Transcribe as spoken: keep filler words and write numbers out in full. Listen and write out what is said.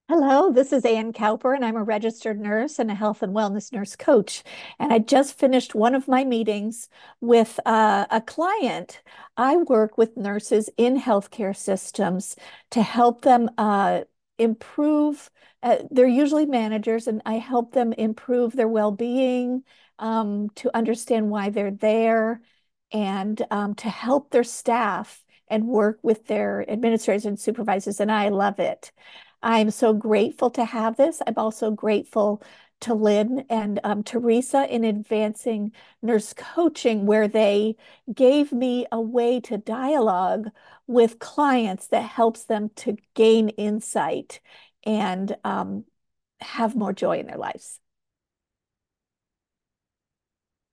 Hello, this is Ann Cowper, and I'm a registered nurse and a health and wellness nurse coach. And I just finished one of my meetings with uh, a client. I work with nurses in healthcare systems to help them uh, improve. Uh, they're usually managers, and I help them improve their well-being, um, to understand why they're there, and um, to help their staff and work with their administrators and supervisors. And I love it. I'm so grateful to have this. I'm also grateful to Lynn and um, Teresa in advancing nurse coaching, where they gave me a way to dialogue with clients that helps them to gain insight and um, have more joy in their lives.